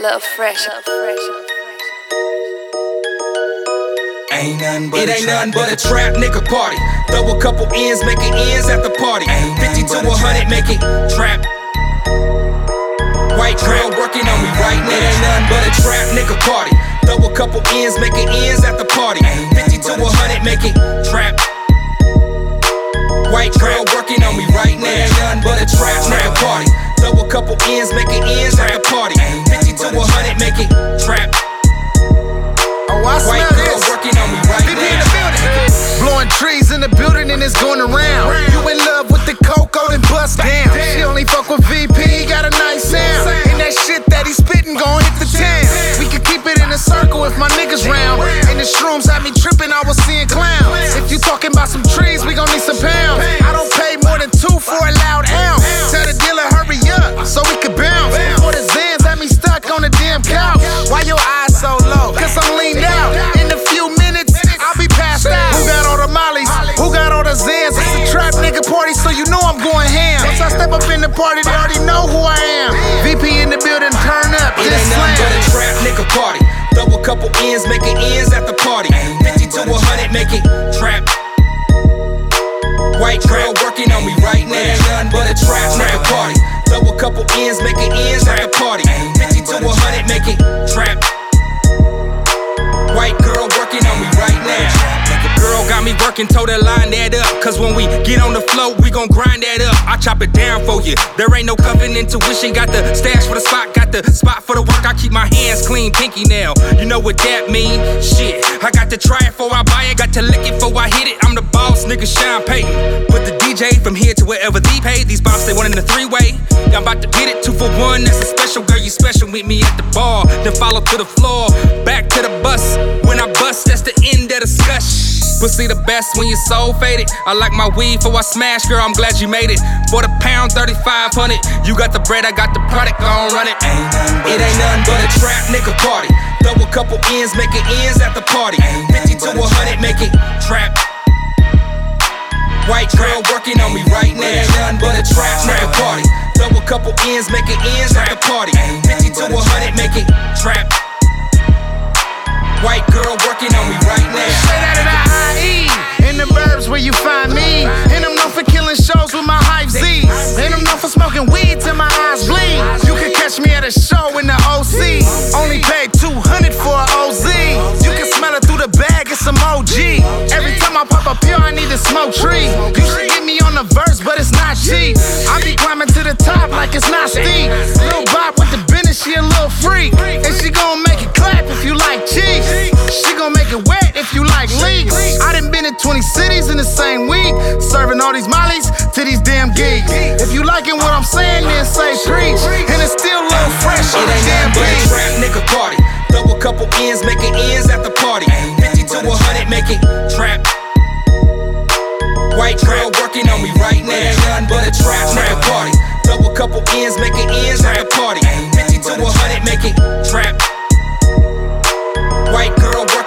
Love fresh. It ain't nothing but a trap nigga party. Throw a couple ends, make it ends at the party. 50 to 100, make it trap. White girl working on me right now. It ain't nothing but a trap nigga party. Throw a couple ends, make it ends at the party. 50 to 100, make it trap. White girl working on me right now. It ain't nothing but a trap nigga party. Throw a couple ends, make it ends at the party. 50 to 100, make it trap. White girl working on me right now. Blowing trees in the building and it's going around. You in love with the cocoa, then bust down. She only fuck with VP, he got a nice sound. And that shit that he spittin' gon' hit the town. We could keep it in a circle if my niggas round. And the shrooms had me trippin', I was seeing clowns. If you talking about some trees, we gon' need some pounds. I don't pay more than 2 for a loud ounce. Tell the dealer hurry up so we could bounce. Before the Zans had me stuck on the damn couch. Why your eyes so low? Cause I'm leaned out. In a few minutes, I'll be passed out. Who got all the mollies? Who got all the Zans? It's a trap nigga party, so you know I'm going ham. Once I step up in the party, they already know who I am. VP in the building, turn up. It ain't nothing but a trap nigga party. Throw a couple ends, make it ends at the party. 50 to 100, make it trap. White girl working on me right now. It ain't nothing but a trap nigga party. Throw a couple ends, make it ends at the party. 50 to 100, make it trap. White girl working on me right now. Girl got me working, told her line that up. Cause when we get on the floor, we gon' grind that up. I chop it down for you. There ain't no cuffing intuition. Got the stash for the spot, got the spot for the work. I keep my hands clean, pinky nail. You know what that mean? Shit, I got to try it before I buy it. Got to lick it before I hit it. I'm the boss, nigga, Sean Payton. Put the DJ from here to wherever they pay. These bops, they one in the 3-way. I'm about to get it 2 for 1. That's a special, girl, you special. Meet me at the bar, then follow to the floor. Back to the bus. When I bust, that's the end of the discussion. Pussy the best when you're so faded. I like my weed before I smash, girl, I'm glad you made it. For the pound, 3,500. You got the bread, I got the product, gon' run it. It ain't nothing but a trap nigga party. Throw a couple ends, make it ends at the party. 50 to 100, make it trap. White girl working on me right now. It ain't nothing but a trap nigga party. Throw a couple ends, make it ends at the party. 50 to 100, make it trap. White girl working on me right now. Straight out of the IE, in the burbs where you find me. And I'm known for killing shows with my hype Z's. And I'm known for smoking weed till my eyes bleed. You can catch me at a show in the OC. Only paid 200 for an OZ. You can smell it through the bag, it's some OG. Every time I pop up here, I need to smoke tree. You should get me on the verse, but it's not cheap. I be climbing to the top like it's not steep. Lil Bob with the business, she a little freak. And she gon' make it clap if you like cheese. She gon' make it wet if you like leaks. I done been in 20 cities in the same week, serving all these mollies to these damn geeks. If you liking what I'm saying, then say preach. And it's still a little fresh on the damn beat. It ain't nothing but a trap nigga party. Throw a couple ends, make it ends at the party. 50 to 100, make it trap. White girl working on me right now. It ain't nothing but a trap nigga party. Throw a couple ends, make it ends at the party. 50 to 100, make it trap. White girl working